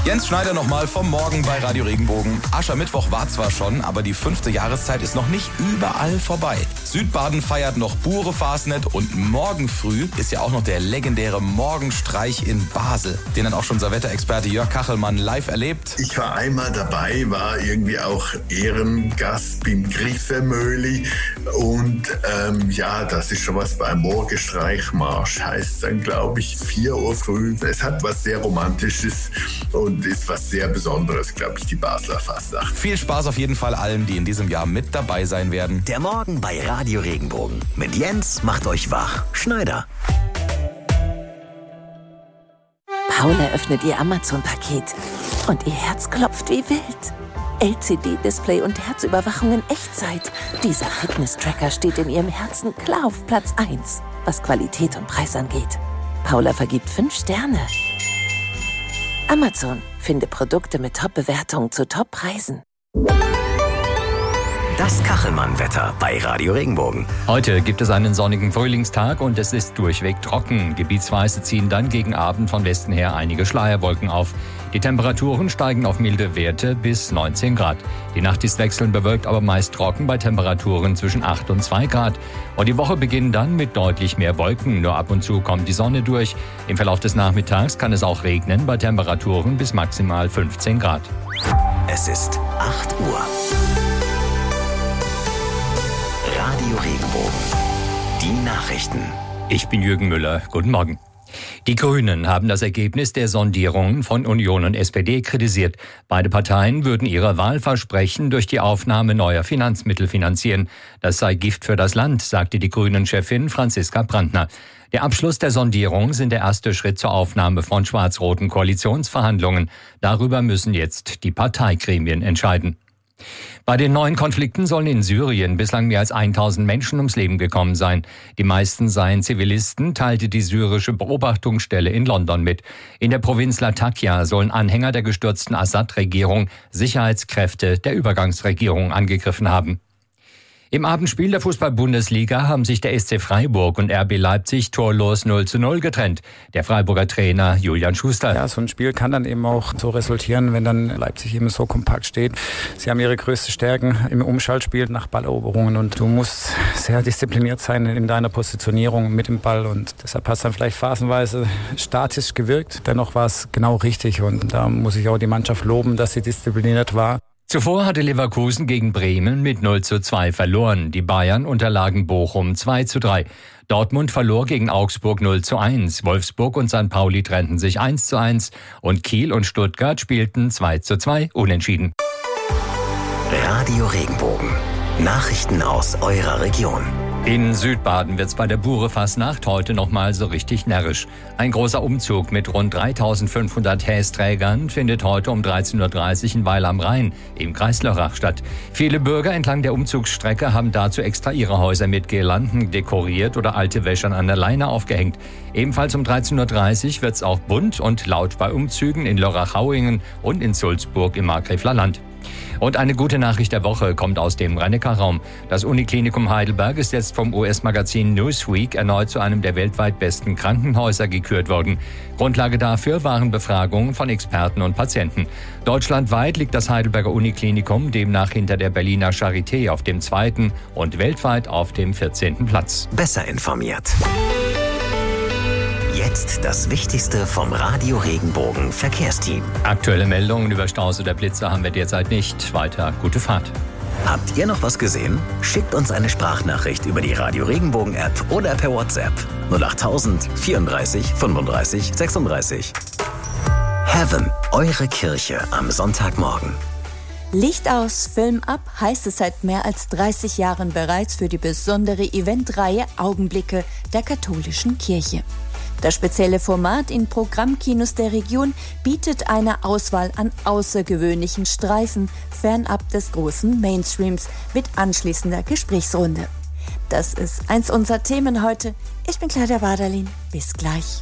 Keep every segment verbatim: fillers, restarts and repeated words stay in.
Jens Schneider nochmal vom Morgen bei Radio Regenbogen. Aschermittwoch war zwar schon, aber die fünfte Jahreszeit ist noch nicht überall vorbei. Südbaden feiert noch Bure Fasnet und morgen früh ist ja auch noch der legendäre Morgenstreich in Basel. Den hat auch schon unser Wetterexperte Jörg Kachelmann live erlebt. Ich war einmal dabei, war irgendwie auch Ehrengast beim Griffemöhli und ähm, ja, das ist schon was beim Morgenstreichmarsch, heißt dann glaube ich vier Uhr früh. Es hat was sehr Romantisches und ist was sehr Besonderes, glaube ich, die Basler Fastnacht. Viel Spaß auf jeden Fall allen, die in diesem Jahr mit dabei sein werden. Der Morgen bei Radio Regenbogen. Mit Jens macht euch wach. Schneider. Paula öffnet ihr Amazon-Paket und ihr Herz klopft wie wild. L C D-Display und Herzüberwachung in Echtzeit. Dieser Fitness-Tracker steht in ihrem Herzen klar auf Platz eins, was Qualität und Preis angeht. Paula vergibt fünf Sterne. Amazon. Finde Produkte mit Top-Bewertungen zu Top-Preisen. Das Kachelmann-Wetter bei Radio Regenbogen. Heute gibt es einen sonnigen Frühlingstag und es ist durchweg trocken. Gebietsweise ziehen dann gegen Abend von Westen her einige Schleierwolken auf. Die Temperaturen steigen auf milde Werte bis neunzehn Grad. Die Nacht ist wechselnd bewölkt, aber meist trocken bei Temperaturen zwischen acht und zwei Grad. Und die Woche beginnt dann mit deutlich mehr Wolken. Nur ab und zu kommt die Sonne durch. Im Verlauf des Nachmittags kann es auch regnen bei Temperaturen bis maximal fünfzehn Grad. Es ist acht Uhr. Radio Regenbogen. Die Nachrichten. Ich bin Jürgen Müller. Guten Morgen. Die Grünen haben das Ergebnis der Sondierungen von Union und S P D kritisiert. Beide Parteien würden ihre Wahlversprechen durch die Aufnahme neuer Finanzmittel finanzieren. Das sei Gift für das Land, sagte die Grünen-Chefin Franziska Brandner. Der Abschluss der Sondierung sind der erste Schritt zur Aufnahme von schwarz-roten Koalitionsverhandlungen. Darüber müssen jetzt die Parteigremien entscheiden. Bei den neuen Konflikten sollen in Syrien bislang mehr als tausend Menschen ums Leben gekommen sein. Die meisten seien Zivilisten, teilte die syrische Beobachtungsstelle in London mit. In der Provinz Latakia sollen Anhänger der gestürzten Assad-Regierung Sicherheitskräfte der Übergangsregierung angegriffen haben. Im Abendspiel der Fußball-Bundesliga haben sich der S C Freiburg und R B Leipzig torlos null zu null getrennt. Der Freiburger Trainer Julian Schuster. Ja, so ein Spiel kann dann eben auch so resultieren, wenn dann Leipzig eben so kompakt steht. Sie haben ihre größten Stärken im Umschaltspiel nach Balleroberungen und du musst sehr diszipliniert sein in deiner Positionierung mit dem Ball und deshalb hat es dann vielleicht phasenweise statisch gewirkt. Dennoch war es genau richtig und da muss ich auch die Mannschaft loben, dass sie diszipliniert war. Zuvor hatte Leverkusen gegen Bremen mit null zu zwei verloren. Die Bayern unterlagen Bochum zwei zu drei. Dortmund verlor gegen Augsburg null zu eins. Wolfsburg und Sankt Pauli trennten sich eins zu eins. Und Kiel und Stuttgart spielten zwei zu zwei unentschieden. Radio Regenbogen. Nachrichten aus eurer Region. In Südbaden wird's bei der Bure Fasnacht heute nochmal so richtig närrisch. Ein großer Umzug mit rund dreitausendfünfhundert Hästrägern findet heute um dreizehn Uhr dreißig in Weil am Rhein im Kreis Lörrach statt. Viele Bürger entlang der Umzugsstrecke haben dazu extra ihre Häuser mit Girlanden dekoriert oder alte Wäschern an der Leine aufgehängt. Ebenfalls um dreizehn Uhr dreißig wird's auch bunt und laut bei Umzügen in Lörrach-Hauingen und in Sulzburg im Markgräfler Land. Und eine gute Nachricht der Woche kommt aus dem Rhein-Neckar-Raum. Das Uniklinikum Heidelberg ist jetzt vom U S-Magazin Newsweek erneut zu einem der weltweit besten Krankenhäuser gekürt worden. Grundlage dafür waren Befragungen von Experten und Patienten. Deutschlandweit liegt das Heidelberger Uniklinikum demnach hinter der Berliner Charité auf dem zweiten und weltweit auf dem vierzehnten Platz. Besser informiert. Jetzt das Wichtigste vom Radio Regenbogen Verkehrsteam. Aktuelle Meldungen über Staus oder Blitze haben wir derzeit nicht. Weiter gute Fahrt. Habt ihr noch was gesehen? Schickt uns eine Sprachnachricht über die Radio Regenbogen App oder per WhatsApp null acht tausend vierunddreißig fünfunddreißig sechsunddreißig. Heaven, eure Kirche am Sonntagmorgen. Licht aus, Film ab heißt es seit mehr als dreißig Jahren bereits für die besondere Eventreihe Augenblicke der katholischen Kirche. Das spezielle Format in Programmkinos der Region bietet eine Auswahl an außergewöhnlichen Streifen fernab des großen Mainstreams mit anschließender Gesprächsrunde. Das ist eins unserer Themen heute. Ich bin Claudia Waderlin. Bis gleich.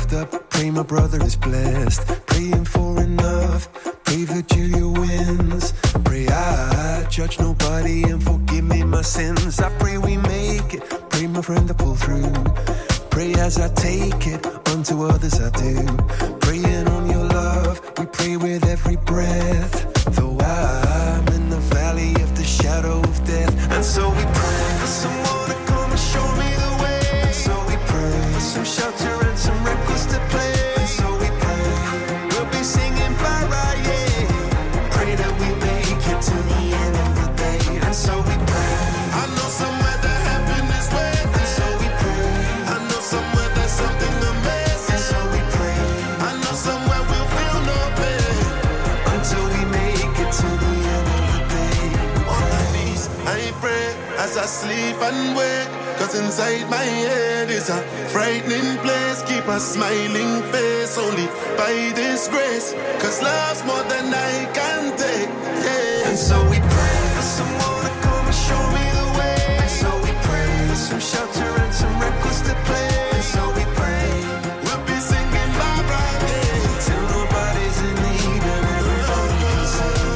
lift up, pray my brother is blessed. Praying for enough, pray Virgilia wins. Pray I judge nobody and forgive me my sins. I pray we make it, pray my friend to pull through. Pray as I take it, unto others I do. Praying on your love, we pray with every breath. Though I'm in the valley of the shadow of death. And so we pray for someone to come and show me the way. And so we pray for some shelter and some records to play. And so we pray, we'll be singing bye-bye, yeah. Pray that we make it to the end of the day. And so we pray, I know somewhere that heaven is waiting. And so we pray, I know somewhere there's something amazing. And so we pray, I know somewhere we'll feel no pain until we make it to the end of the day. On my knees, I pray as I sleep and wake. Cause inside my head is a frightening place. Keep a smiling face only by this grace. Cause love's more than I can take, yeah. And so we pray for someone to come and show me the way. And so we pray for some shelter and some records to play. And so we pray, we'll be singing bye-bye, yeah. Till nobody's in need and everybody can sing.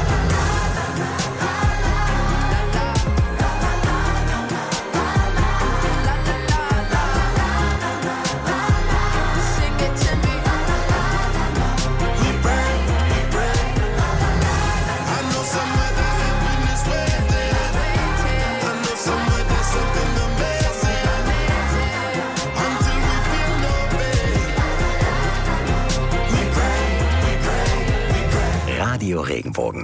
Radio Regenbogen.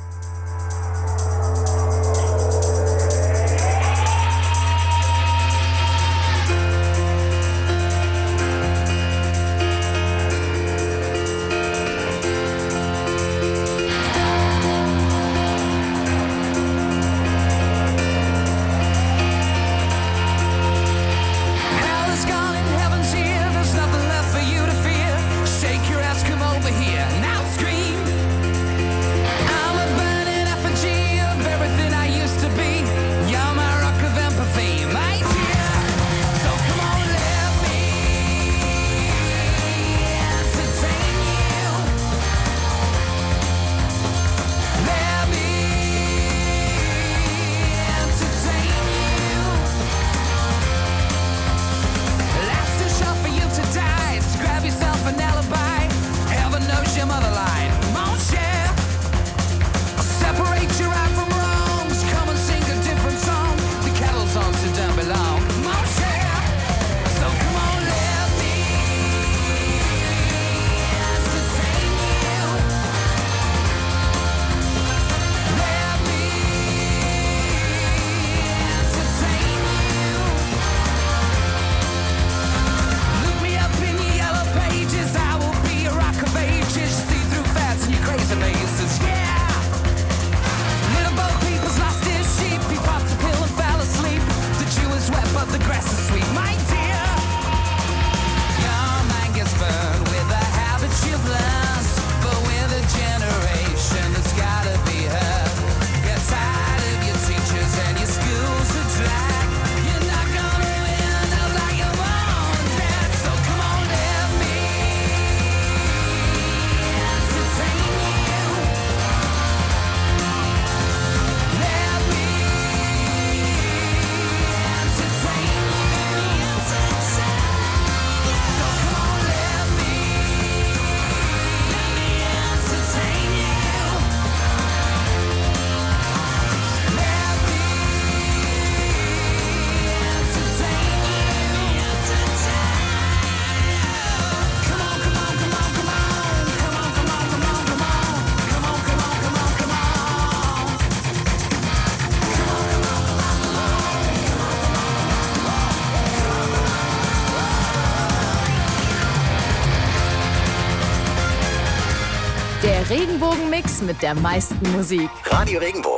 Der Regenbogen-Mix mit der meisten Musik. Radio Regenbogen.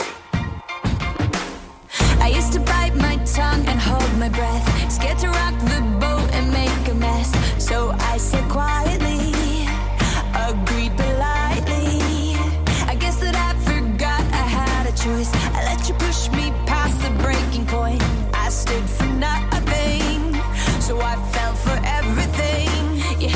I used to bite my tongue and hold my breath, scared to rock the boat and make a mess. So I said quietly, agreed politely. I guess that I forgot I had a choice. I let you push me past the breaking point. I stood for nothing, so I fell for everything.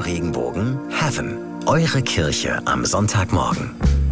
Regenbogen Heaven. Eure Kirche am Sonntagmorgen.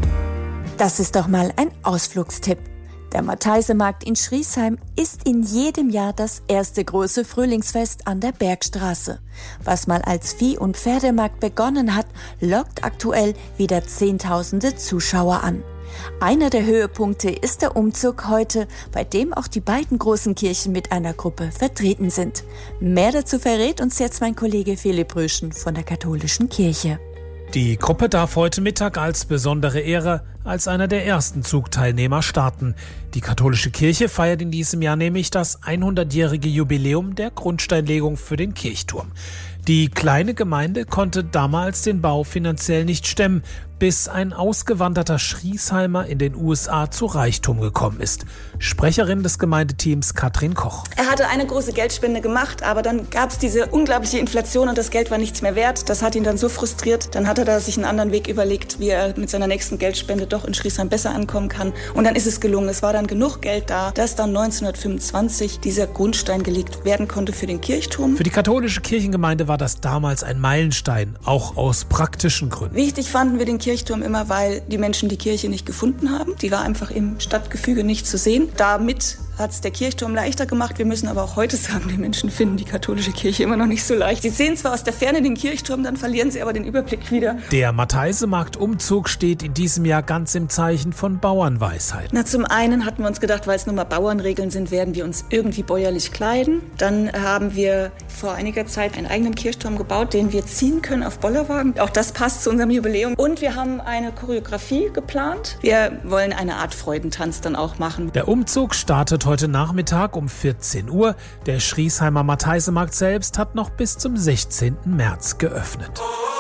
Das ist doch mal ein Ausflugstipp. Der Matheisemarkt in Schriesheim ist in jedem Jahr das erste große Frühlingsfest an der Bergstraße. Was mal als Vieh- und Pferdemarkt begonnen hat, lockt aktuell wieder Zehntausende Zuschauer an. Einer der Höhepunkte ist der Umzug heute, bei dem auch die beiden großen Kirchen mit einer Gruppe vertreten sind. Mehr dazu verrät uns jetzt mein Kollege Philipp Röschen von der Katholischen Kirche. Die Gruppe darf heute Mittag als besondere Ehre als einer der ersten Zugteilnehmer starten. Die katholische Kirche feiert in diesem Jahr nämlich das hundertjährige Jubiläum der Grundsteinlegung für den Kirchturm. Die kleine Gemeinde konnte damals den Bau finanziell nicht stemmen, bis ein ausgewanderter Schriesheimer in den U S A zu Reichtum gekommen ist. Sprecherin des Gemeindeteams Katrin Koch. Er hatte eine große Geldspende gemacht, aber dann gab es diese unglaubliche Inflation und das Geld war nichts mehr wert. Das hat ihn dann so frustriert. Dann hat er da sich einen anderen Weg überlegt, wie er mit seiner nächsten Geldspende doch in Schriesheim besser ankommen kann. Und dann ist es gelungen. Es war dann genug Geld da, dass dann neunzehnhundertfünfundzwanzig dieser Grundstein gelegt werden konnte für den Kirchturm. Für die katholische Kirchengemeinde war das damals ein Meilenstein, auch aus praktischen Gründen. Wichtig fanden wir den Kirchturm immer, weil die Menschen die Kirche nicht gefunden haben. Die war einfach im Stadtgefüge nicht zu sehen. Damit hat es der Kirchturm leichter gemacht. Wir müssen aber auch heute sagen, die Menschen finden die katholische Kirche immer noch nicht so leicht. Sie sehen zwar aus der Ferne den Kirchturm, dann verlieren sie aber den Überblick wieder. Der Matheisemarkt-Umzug steht in diesem Jahr ganz im Zeichen von Bauernweisheit. Na, zum einen hatten wir uns gedacht, weil es nun mal Bauernregeln sind, werden wir uns irgendwie bäuerlich kleiden. Dann haben wir vor einiger Zeit einen eigenen Kirchturm gebaut, den wir ziehen können auf Bollerwagen. Auch das passt zu unserem Jubiläum. Und wir haben eine Choreografie geplant. Wir wollen eine Art Freudentanz dann auch machen. Der Umzug startet heute Nachmittag um vierzehn Uhr. Der Schriesheimer Matheisemarkt selbst hat noch bis zum sechzehnten März geöffnet.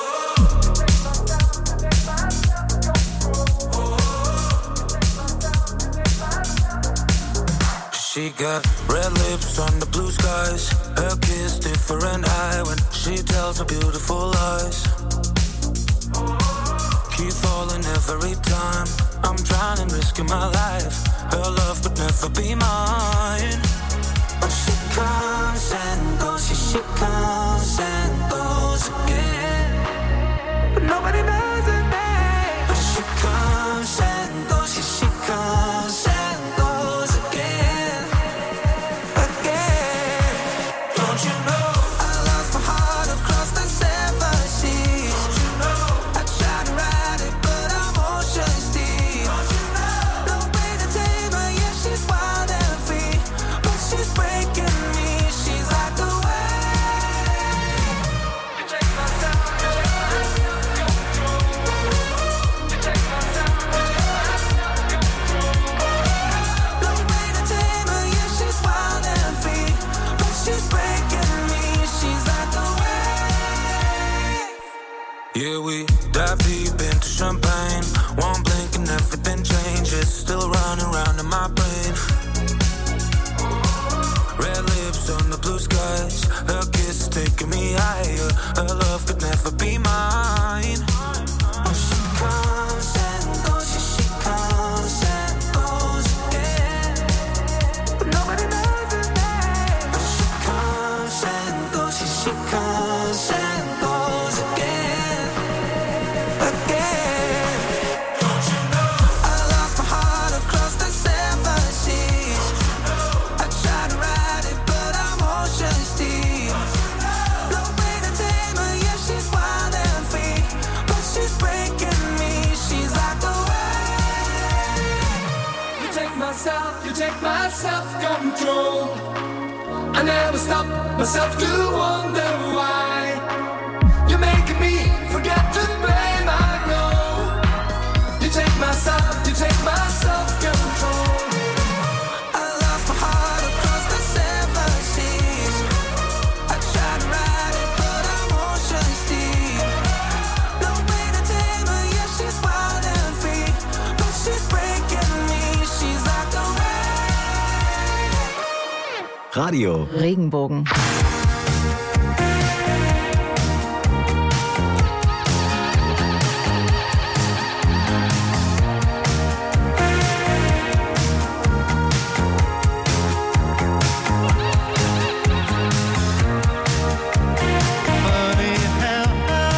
She got red lips on the blue skies. Her kiss different eye when she tells her beautiful lies. Keep falling every time. I'm trying and risking my life. Her love could never be mine. But she comes and goes, yeah, she comes and goes again. But nobody knows her name. But she comes and goes, yeah, she comes and goes again. Again. Don't you know? I lost my heart across the seven seas. Don't you know? I tried to ride it, but I'm ocean deep. Don't you know? No way to tame her, yeah, she's wild and free. But she's breaking me, she's like a wave. You take my temperature, control. You take my temperature, control. No way to tame her, yeah, she's wild and free. But she's breaking me, she's like a wave. Yeah, we dive deep into champagne. One blink and everything changes. Still running around in my brain. Red lips on the blue skies. Her kiss is taking me higher. Her love could never be mine. When she comes and goes, yeah, she comes and goes again. But nobody knows her name. When she comes and goes, yeah, she comes and goes again. Again. Don't you know? I lost my heart across the seven seas. I tried to ride it, but I'm ocean deep. No way to tame her, yeah, she's wild and free. But she's breaking me, she's like a wave. You take myself, you take my self-control. I never stop myself to wonder why. You're making me forget to blame, I know. You take myself, you take my self-control. I lost my heart across the seven seas. I tried to ride it, but I'm ocean deep. No way to tame her, yeah, she's wild and free. But she's breaking me, she's like a wave. Radio Regenbogen. Funny how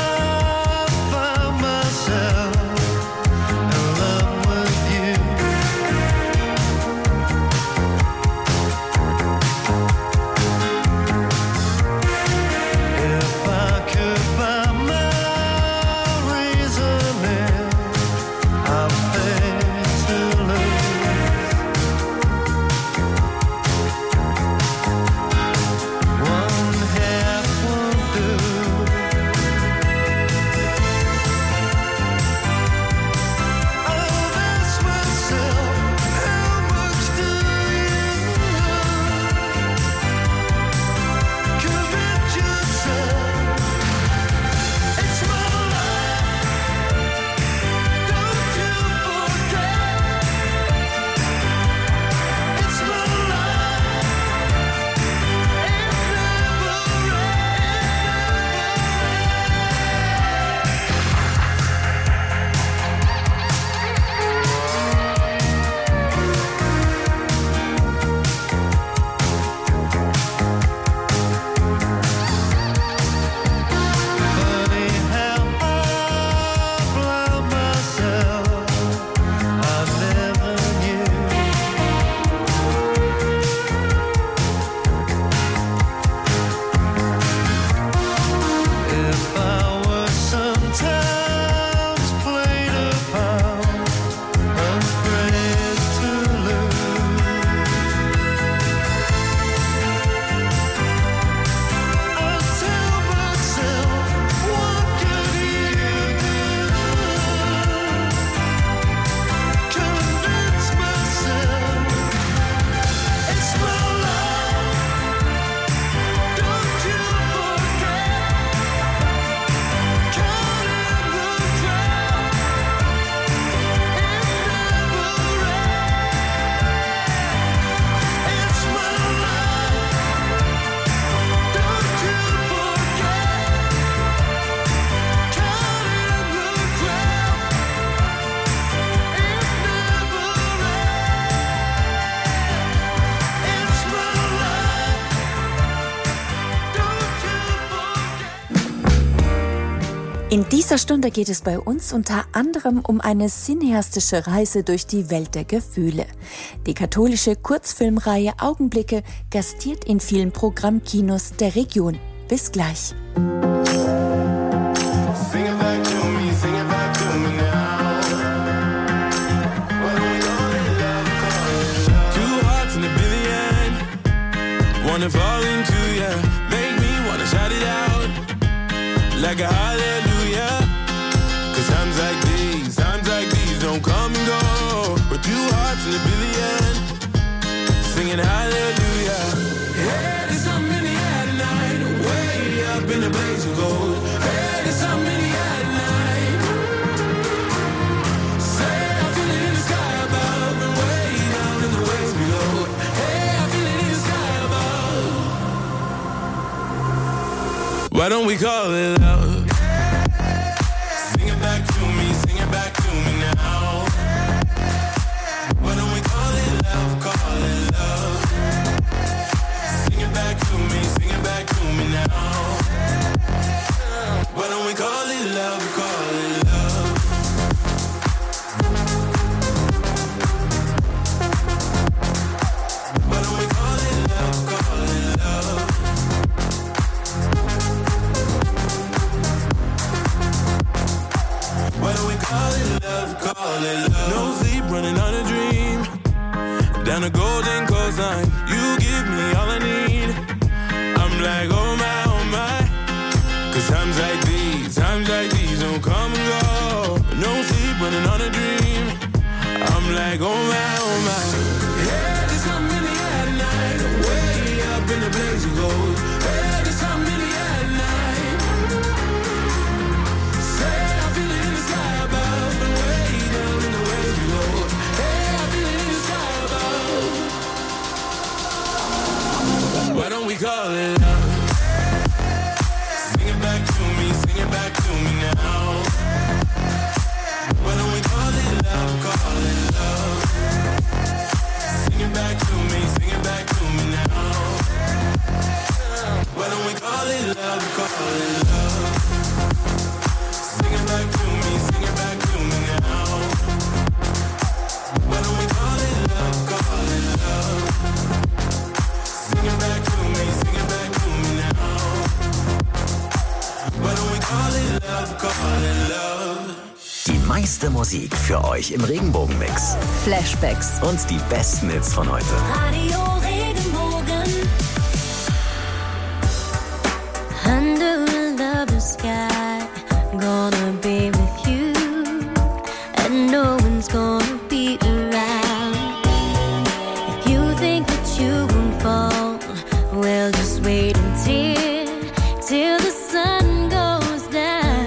In dieser Stunde geht es bei uns unter anderem um eine cineastische Reise durch die Welt der Gefühle. Die katholische Kurzfilmreihe Augenblicke gastiert in vielen Programmkinos der Region. Bis gleich. Wanna fall into ya, make me wanna shout it out like a hallelujah. Cause times like these, times like these don't come and go. We're two hearts in a billion, singing hallelujah. Hey, there's something in the air tonight, way up in the blaze of gold. Hey, there's something in the air tonight. Say I feel it in the sky above and way down in the waves below. Hey, I feel it in the sky above. Why don't we call it love? Sing it back to me, sing it back to me now. Why don't we call it love, call it love? Sing it back to me, sing it back to me now. Why don't we call it love, call it love? Why don't we call it love, call it love? Why don't we call it love, call it love? No sleep, running on a dream. Down a golden coastline, you give me all I need. I'm like, oh my, oh my. Cause times like these, times like these don't come and go. No sleep, running on a dream. I'm like, oh my, oh my. Yeah, there's something in the air tonight, way up in the blaze of gold. Yeah, there's something in the air tonight. Say I feel it in the sky above and way down in the waves below. Hey, I feel it in the sky above. Why don't we call it love? Sing it back to me, sing it back to me now. Why don't we call it love, call it love? Sing it back to me, sing it back to me now. Why don't we call it love, call it love? Sing it back to me, sing it back to me now. Why don't we call it love, call it love? Sing it back to me, sing it back to me now. Why don't we call it love, call it love? Die meiste Musik für euch im Regenbogen-Mix. Flashbacks Und die besten Hits von heute. Radio Regenbogen. Under a lover's sky, gonna be with you, and no one's gonna be around. If you think that you won't fall, well, just wait until, till the sun goes down.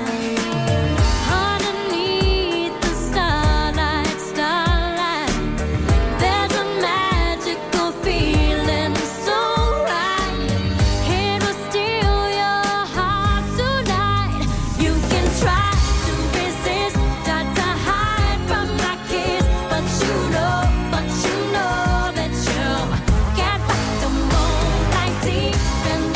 Underneath the starlight, starlight, there's a magical feeling so right. It will steal your heart tonight. You can try to resist, try to hide from my kiss, but you know, but you know that you get back the moonlight deep in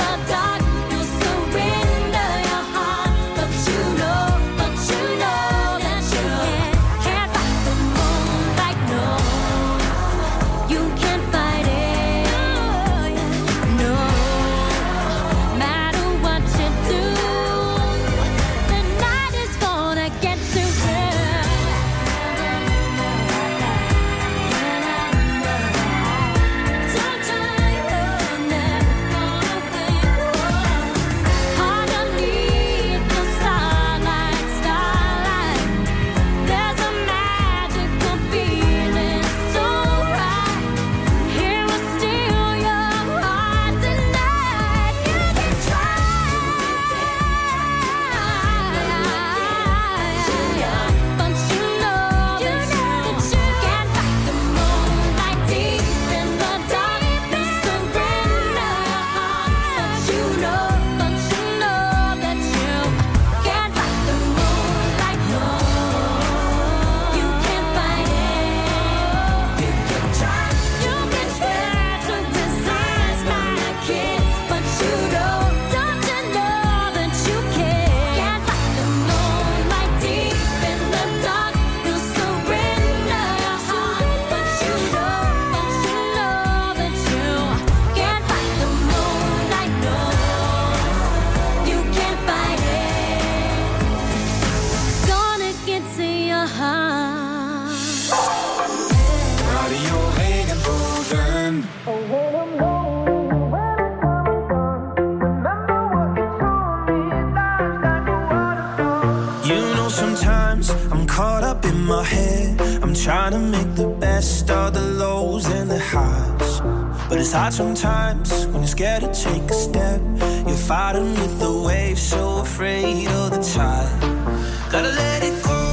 sometimes I'm caught up in my head. I'm trying to make the best of the lows and the highs. But it's hard sometimes when you're scared to take a step. You're fighting with the waves, so afraid of the tide. Gotta let it go.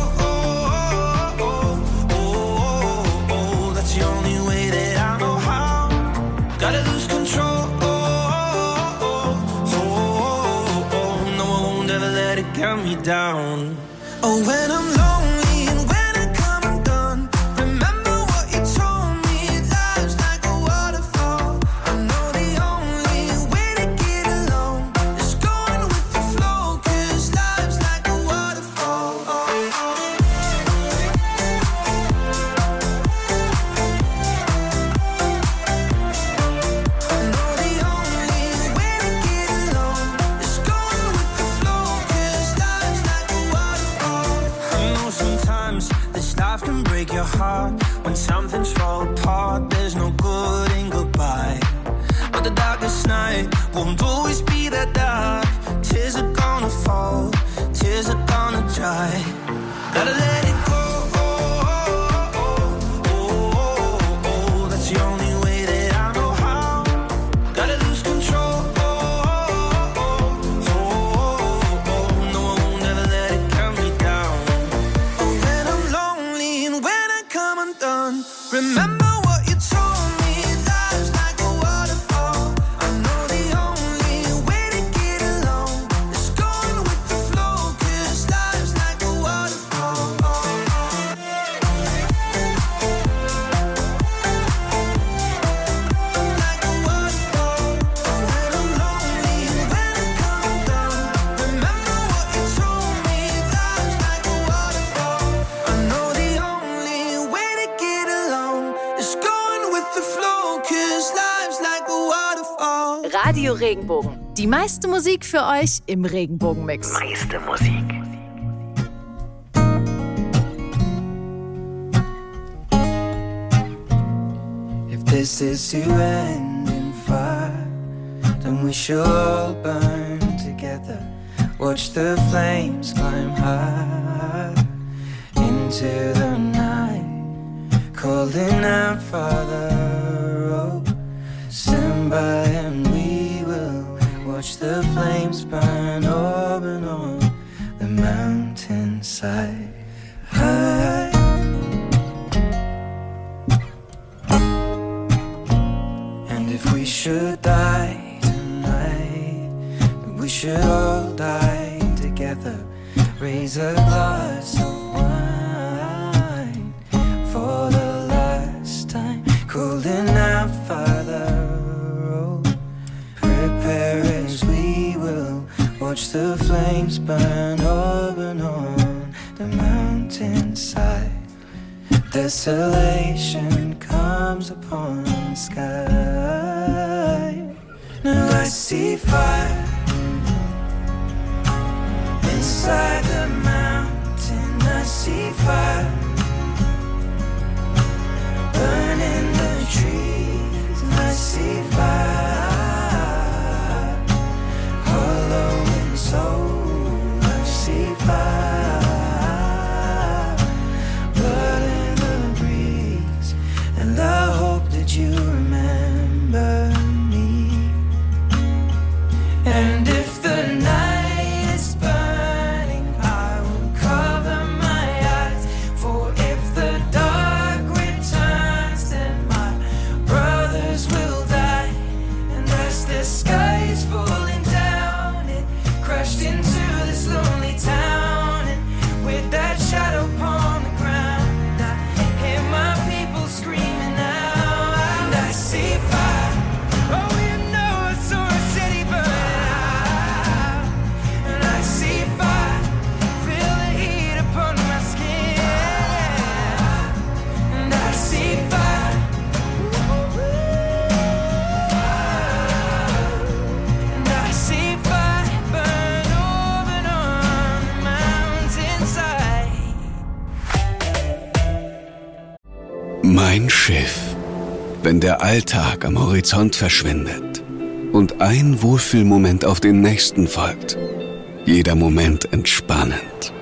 That's the only way that I know how. Gotta lose control. No, I won't ever let it get me down. Oh, when I'm lonely and when I come undone, remember what you told me. Life's like a waterfall. I know the only way to get along is going with the flow, 'cause life's like a waterfall. I know the only way to get along is going with the flow, 'cause life's like a waterfall. I know sometimes this life can break your heart. When something's fall apart, there's no good in goodbye. But the darkest night won't always be that dark. Tears are gonna fall, tears are gonna dry. Gotta let it go. That's the only way that I know how. Gotta lose control. No, I won't ever let it calm me down. Oh, when I'm lonely and when I come undone, remember what you told me. Life's like a waterfall. I know the only way to get along is going with the flow, 'cause life's like a waterfall. Like a waterfall. When I'm lonely and when I come undone, remember what you told me. Life's like a waterfall. I know the only way to get along is going with the flow, 'cause life's like a waterfall. Radio Regenbogen. Die meiste Musik für euch im Regenbogenmix. Meiste Musik. If this is to end in fire, then we should all burn together. Watch the flames climb high into the night, calling out, Father, oh, stand by and we will watch the flames burn open on the mountainside. High. And if we should die tonight, then we should all die together. Raise a glass of wine for the last time, calling out, Father, oh, prepare as we will watch the flames burn open on the mountainside. Desolation comes upon the sky. Now I see fire inside the mountain. I see fire burning the trees. I see fire hollow in soul. I see fire blood in the breeze. And I hope that you remember me. And if the night is burning, I will cover my eyes. For if the dark returns, then my brothers will die. And as the sky is falling down, it crashed into this lonely town. And with that shadow upon the ground, I hear my people screaming out. And I see fire. Oh, you know I saw a city burn out. And I see fire, feel the heat upon my skin. And I see fire. And I see fire burn open on the mountainside. Mein Schiff. Wenn der Alltag am Horizont verschwindet und ein Wohlfühlmoment auf den nächsten folgt. Jeder Moment entspannend,